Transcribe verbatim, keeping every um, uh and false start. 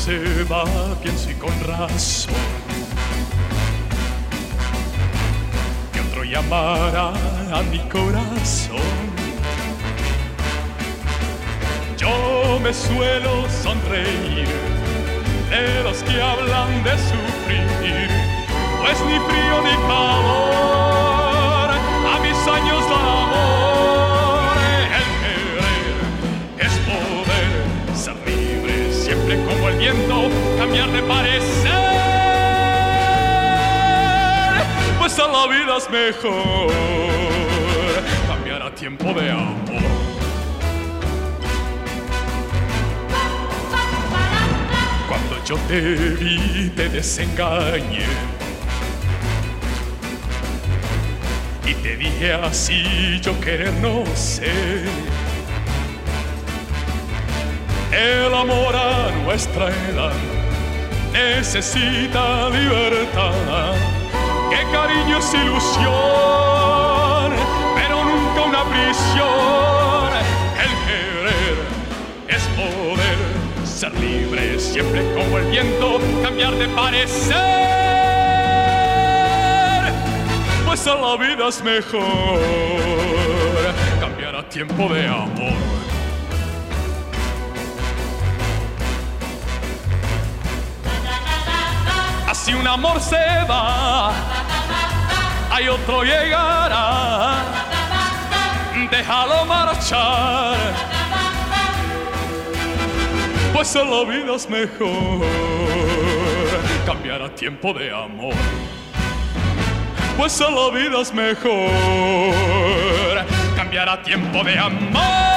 se va, pienso y con razón, que otro llamará a mi corazón. Yo me suelo sonreír de los que hablan de sufrir, pues ni frío ni calor a mis años de amor. El querer es poder ser libre, siempre como el viento, cambiar de parecer, pues a la vida es mejor cambiar a tiempo de amor. Cuando yo te vi, te desengañé y te dije así, yo querer no sé. El amor a nuestra edad necesita libertad, que cariño es ilusión, pero nunca una prisión. El querer es poder ser libre, siempre como el viento, cambiar de parecer, pues a la vida es mejor cambiar a tiempo de amor. Así un amor se va, hay otro llegará, déjalo marchar, pues a la vida es mejor cambiar a tiempo de amor. Pues a la vida es mejor cambiar a tiempo de amor.